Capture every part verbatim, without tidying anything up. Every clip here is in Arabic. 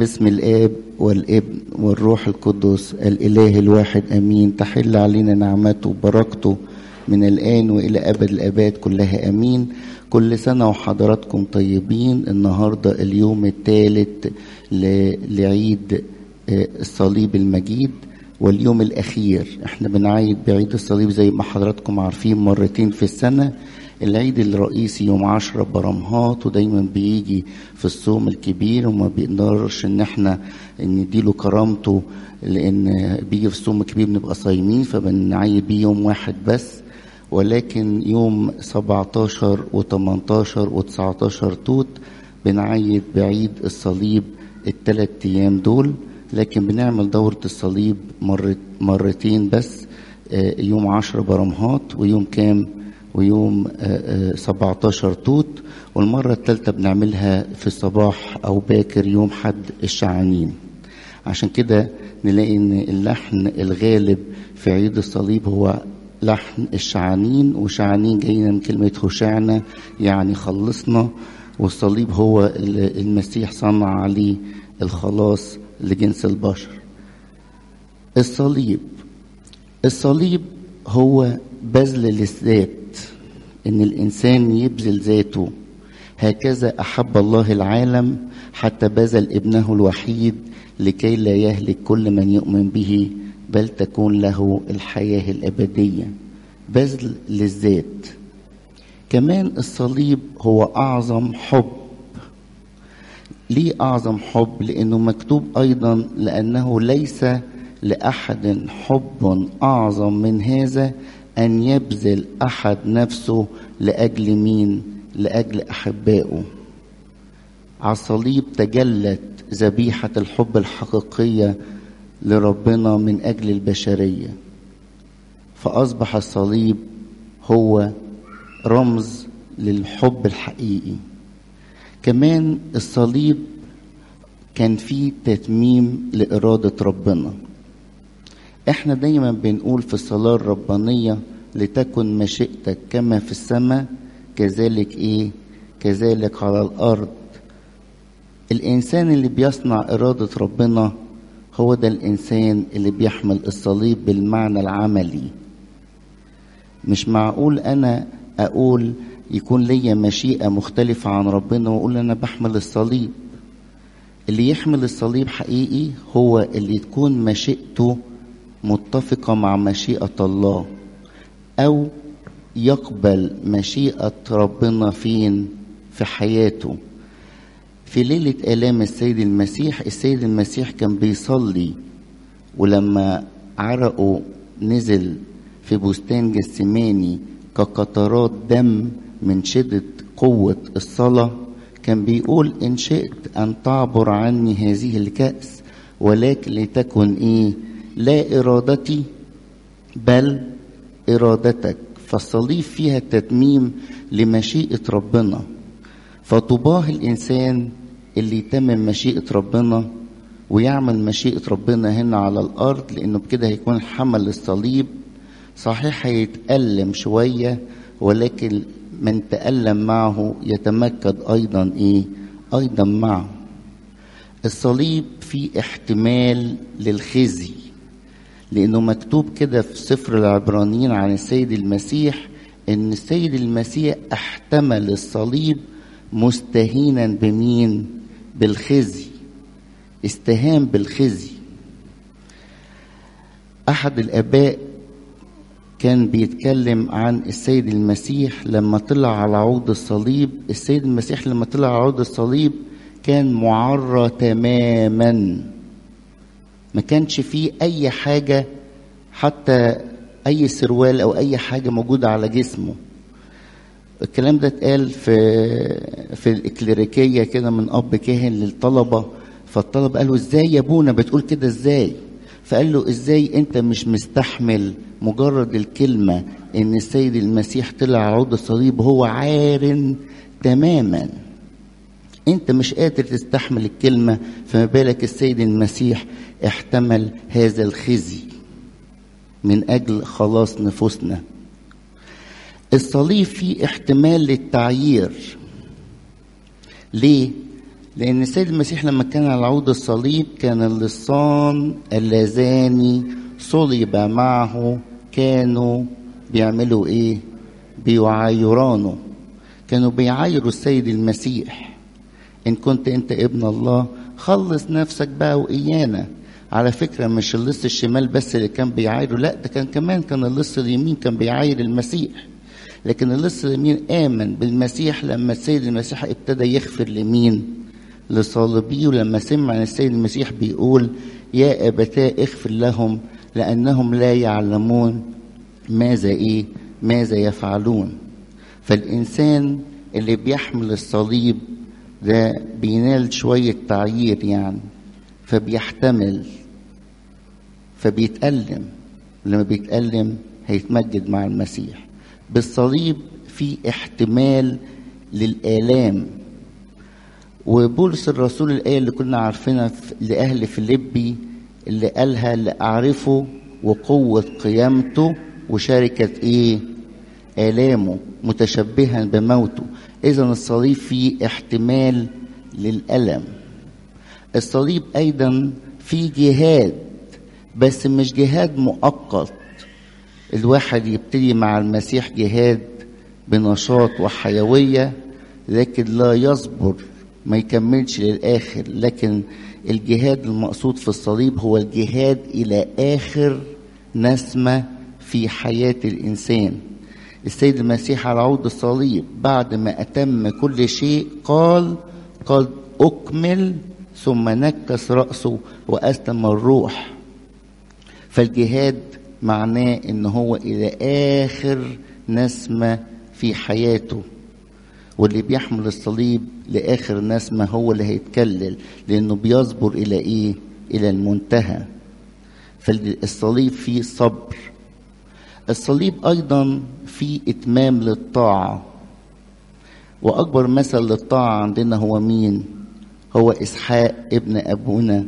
باسم الآب والابن والروح القدس الإله الواحد أمين. تحل علينا نعمته وبركته من الآن وإلى أبد الآباد كلها أمين. كل سنة وحضراتكم طيبين. النهاردة اليوم الثالث لعيد الصليب المجيد واليوم الأخير. احنا بنعيد بعيد الصليب زي ما حضراتكم عارفين مرتين في السنة. العيد الرئيسي يوم عشرة برمهات ودايما بيجي في الصوم الكبير وما بيقدرش ان احنا نديله كرامته لان بيجي في الصوم الكبير بنبقى صايمين فبنعيد بيه يوم واحد بس. ولكن يوم سبعتاشر وتمنتاشر وتسعتاشر توت بنعيد بعيد الصليب الثلاث ايام دول. لكن بنعمل دورة الصليب مرت مرتين بس، يوم عشرة برمهات ويوم كام ويوم سبعتاشر توت، والمرة الثالثة بنعملها في الصباح أو باكر يوم حد الشعانين. عشان كده نلاقي إن اللحن الغالب في عيد الصليب هو لحن الشعانين، وشعانين جاينا من كلمة هشعنا يعني خلصنا، والصليب هو المسيح صنع عليه الخلاص لجنس البشر. الصليب الصليب هو بذل للذات، ان الانسان يبذل ذاته. هكذا احب الله العالم حتى بذل ابنه الوحيد لكي لا يهلك كل من يؤمن به بل تكون له الحياة الابدية. بذل للذات. كمان الصليب هو اعظم حب. ليه اعظم حب؟ لانه مكتوب ايضا لانه ليس لاحد حب اعظم من هذا أن يبذل أحد نفسه لأجل مين؟ لأجل أحبائه. على الصليب تجلت ذبيحة الحب الحقيقية لربنا من أجل البشرية، فأصبح الصليب هو رمز للحب الحقيقي. كمان الصليب كان فيه تتميم لإرادة ربنا. احنا دايما بنقول في الصلاة الربانية لتكن مشيئتك كما في السماء كذلك ايه كذلك على الارض. الانسان اللي بيصنع ارادة ربنا هو ده الانسان اللي بيحمل الصليب بالمعنى العملي. مش معقول انا اقول يكون ليا مشيئة مختلفة عن ربنا واقول انا بحمل الصليب. اللي يحمل الصليب حقيقي هو اللي تكون مشيئته متفقة مع مشيئة الله، أو يقبل مشيئة ربنا فين في حياته. في ليلة آلام السيد المسيح، السيد المسيح كان بيصلي، ولما عرقه نزل في بستان جسماني كقطرات دم من شدة قوة الصلاة، كان بيقول إن شئت أن تعبر عني هذه الكأس ولكن لتكن إيه لا إرادتي بل إرادتك. فالصليب فيها تتميم لمشيئة ربنا. فطباه الإنسان اللي يتمم مشيئة ربنا ويعمل مشيئة ربنا هنا على الأرض، لأنه بكده هيكون حمل الصليب. صحيح هيتألم شوية ولكن من تألم معه يتمكد أيضا إيه أيضا معه. الصليب فيه احتمال للخزي، لأنه مكتوب كده في سفر العبرانيين عن السيد المسيح إن السيد المسيح احتمل الصليب مستهينا بمين؟ بالخزي. استهان بالخزي. أحد الآباء كان بيتكلم عن السيد المسيح لما طلع على عود الصليب. السيد المسيح لما طلع على عود الصليب كان معرى تماما، ما كانش فيه اي حاجة حتى اي سروال او اي حاجة موجودة على جسمه. الكلام ده اتقال في في الإكليريكية كده من اب كاهن للطلبة. فالطلبة قالوا ازاي يا ابونا بتقول كده ازاي؟ فقال له ازاي انت مش مستحمل مجرد الكلمة ان السيد المسيح طلع على عود الصليب وهو عار تماما؟ انت مش قادر تستحمل الكلمة، فما بالك السيد المسيح احتمل هذا الخزي من اجل خلاص نفوسنا. الصليب فيه احتمال للتعيير. ليه؟ لأن السيد المسيح لما كان على عود الصليب كان اللصان اللذان صلب معه كانوا بيعملوا ايه؟ بيعايرانه، كانوا بيعايروا السيد المسيح. ان كنت انت ابن الله خلص نفسك بقى وإيانا. على فكرة مش اللص الشمال بس اللي كان بيعايره، لا ده كان كمان كان اللص اليمين كان بيعاير المسيح. لكن اللص اليمين آمن بالمسيح لما السيد المسيح ابتدى يغفر لمين؟ لصالبيه. ولما سمع ان السيد المسيح بيقول يا أبتاه اغفر لهم لأنهم لا يعلمون ماذا ايه ماذا يفعلون. فالإنسان اللي بيحمل الصليب ده بينال شوية تعيير يعني، فبيحتمل فبيتألم. لما بيتألم هيتمجد مع المسيح. بالصليب في احتمال للآلام. وبولس الرسول الآية اللي كنا عارفينها لأهل فيليبي اللي قالها لأعرفه وقوة قيامته وشاركة ايه؟ آلامه متشبها بموته. إذن الصليب فيه احتمال للألم. الصليب أيضا فيه جهاد، بس مش جهاد مؤقت. الواحد يبتدي مع المسيح جهاد بنشاط وحيوية لكن لا يصبر، ما يكملش للآخر. لكن الجهاد المقصود في الصليب هو الجهاد إلى آخر نسمة في حياة الإنسان. السيد المسيح على عود الصليب بعد ما أتم كل شيء قال قد أكمل، ثم نكس رأسه وأسلم الروح. فالجهاد معناه إن هو إلى آخر نسمة في حياته، واللي بيحمل الصليب لآخر نسمة هو اللي هيتكلل، لأنه بيصبر إلى إيه؟ إلى المنتهى. فالصليب فيه صبر. الصليب أيضا فيه إتمام للطاعة. وأكبر مثل للطاعة عندنا هو مين؟ هو إسحاق ابن أبونا.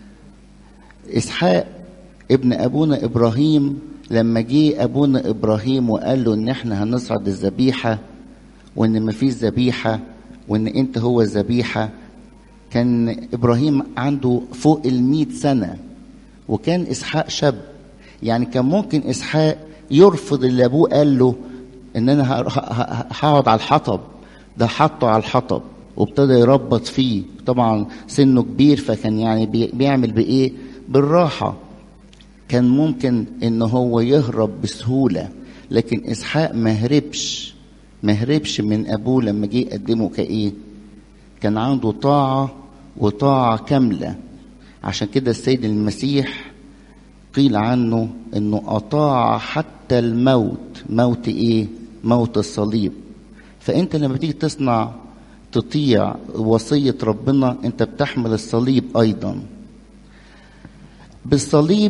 إسحاق ابن أبونا إبراهيم لما جه أبونا إبراهيم وقال له إن إحنا هنصعد الذبيحة وإن مفيش ذبيحة وإن أنت هو الذبيحة، كان إبراهيم عنده فوق المئة سنة وكان إسحاق شاب. يعني كان ممكن إسحاق يرفض اللي أبوه قال له إن أنا هقعد على الحطب. ده حطه على الحطب وابتدى يربط فيه. طبعا سنه كبير فكان يعني بيعمل بإيه؟ بالراحة. كان ممكن إن هو يهرب بسهولة، لكن إسحاق ما هربش ما هربش من أبوه لما جه يقدمه كإيه؟ كان عنده طاعة وطاعة كاملة. عشان كده السيد المسيح قيل عنه إنه أطاع حتى الموت. موت إيه؟ موت الصليب. فأنت لما تيجي تصنع تطيع وصية ربنا أنت بتحمل الصليب أيضا. بالصليب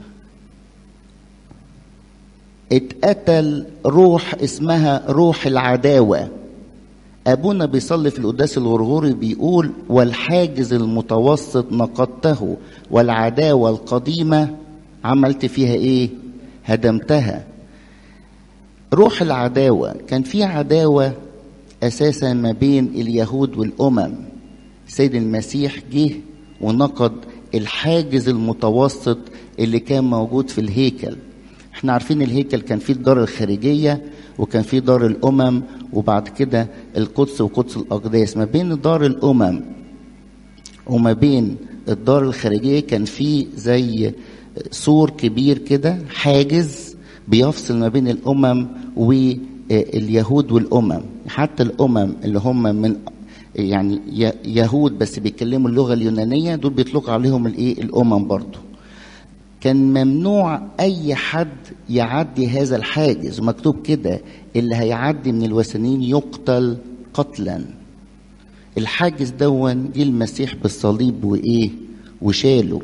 اتقتل روح اسمها روح العداوة. أبونا بيصلي في القداس الغرغوري بيقول والحاجز المتوسط نقضته والعداوة القديمة عملت فيها إيه؟ هدمتها. روح العداوة كان في عداوة أساسا ما بين اليهود والأمم. السيد المسيح جه ونقض الحاجز المتوسط اللي كان موجود في الهيكل. احنا عارفين الهيكل كان فيه الدار الخارجية وكان فيه دار الأمم وبعد كده القدس وقدس الأقداس. ما بين دار الأمم وما بين الدار الخارجية كان فيه زي سور كبير كده حاجز بيفصل ما بين الأمم واليهود والأمم. حتى الأمم اللي هم من يعني يهود بس بيتكلموا اللغة اليونانية دول بيطلق عليهم الايه؟ الأمم برضو. كان ممنوع أي حد يعدي هذا الحاجز، ومكتوب كده اللي هيعدي من الوثنيين يقتل قتلا. الحاجز دون جه المسيح بالصليب وإيه؟ وشاله،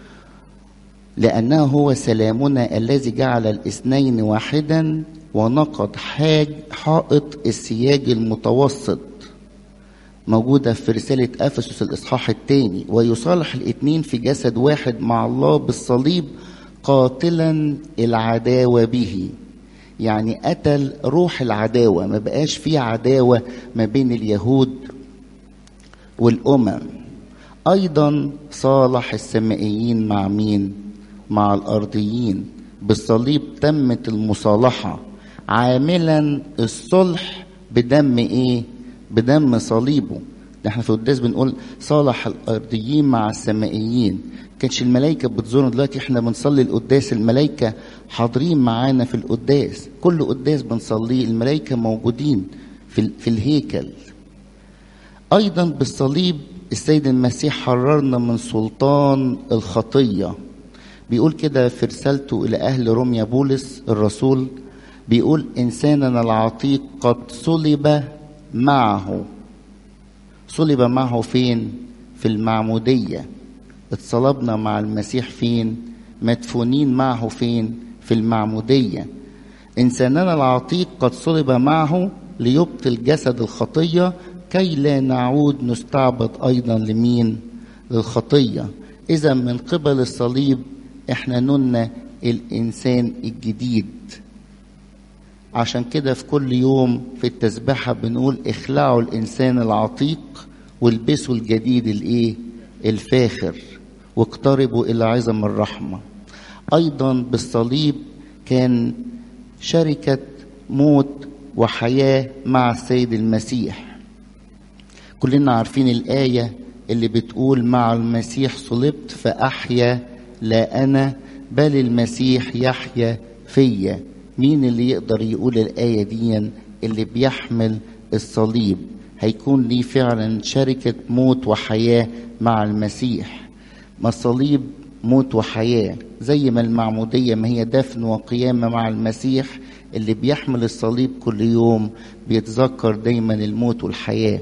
لأنه هو سلامنا الذي جعل الاثنين واحدا ونقض حاج حائط السياج المتوسط. موجودة في رسالة أفسس الإصحاح الثاني. ويصالح الاثنين في جسد واحد مع الله بالصليب قاتلا العداوة به. يعني قتل روح العداوة، ما بقاش فيه عداوة ما بين اليهود والأمم. أيضا صالح السمائيين مع مين؟ مع الأرضيين. بالصليب تمت المصالحة، عاملا الصلح بدم إيه؟ بدم صليبه. احنا في القداس بنقول صالح الأرضيين مع السمائيين. كانش الملائكة بتزورنا، دلوقتي احنا بنصلي القداس الملائكة حاضرين معانا في القداس، كل قداس بنصليه الملائكة موجودين في, في الهيكل. أيضا بالصليب السيد المسيح حررنا من سلطان الخطية. بيقول كده في رسالته إلى أهل روميا بولس الرسول، بيقول إنساننا العتيق قد صلب معه. صلب معه فين؟ في المعمودية. اتصلبنا مع المسيح فين؟ مدفونين معه فين؟ في المعمودية. إنساننا العتيق قد صلب معه ليبطل جسد الخطية كي لا نعود نستعبد أيضا لمين؟ للخطية. إذا من قبل الصليب إحنا نلنا الإنسان الجديد. عشان كده في كل يوم في التسبيحة بنقول اخلعوا الإنسان العتيق والبسوا الجديد الإيه؟ الفاخر، واقتربوا إلى عظم الرحمة. أيضا بالصليب كان شركة موت وحياة مع السيد المسيح. كلنا عارفين الآية اللي بتقول مع المسيح صلبت فأحيا لا أنا بل المسيح يحيا فيا. مين اللي يقدر يقول الآية دي؟ اللي بيحمل الصليب هيكون ليه فعلا شركة موت وحياة مع المسيح. ما الصليب موت وحياة، زي ما المعمودية ما هي دفن وقيامة مع المسيح. اللي بيحمل الصليب كل يوم بيتذكر دايما الموت والحياة.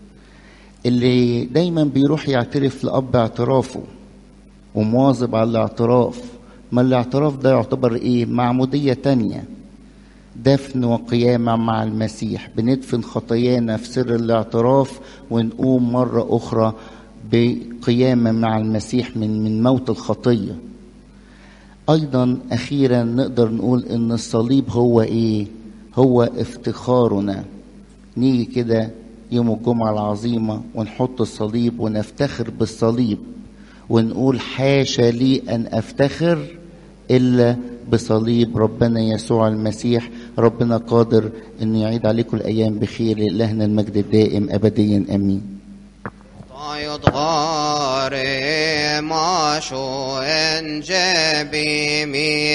اللي دايما بيروح يعترف لأب اعترافه ومواظب على الاعتراف، ما الاعتراف ده يعتبر ايه؟ معمودية تانية، دفن وقيامة مع المسيح. بندفن خطايانا في سر الاعتراف ونقوم مرة أخرى بقيامة مع المسيح من من موت الخطية. أيضا أخيرا نقدر نقول إن الصليب هو إيه؟ هو افتخارنا. نيجي كده يوم الجمعة العظيمة ونحط الصليب ونفتخر بالصليب ونقول حاشا لي أن أفتخر إلا بصليب ربنا يسوع المسيح. ربنا قادر أن يعيد عليكم الأيام بخير. لإلهنا المجد الدائم أبديا آمين. يضغار ما شو إن جبي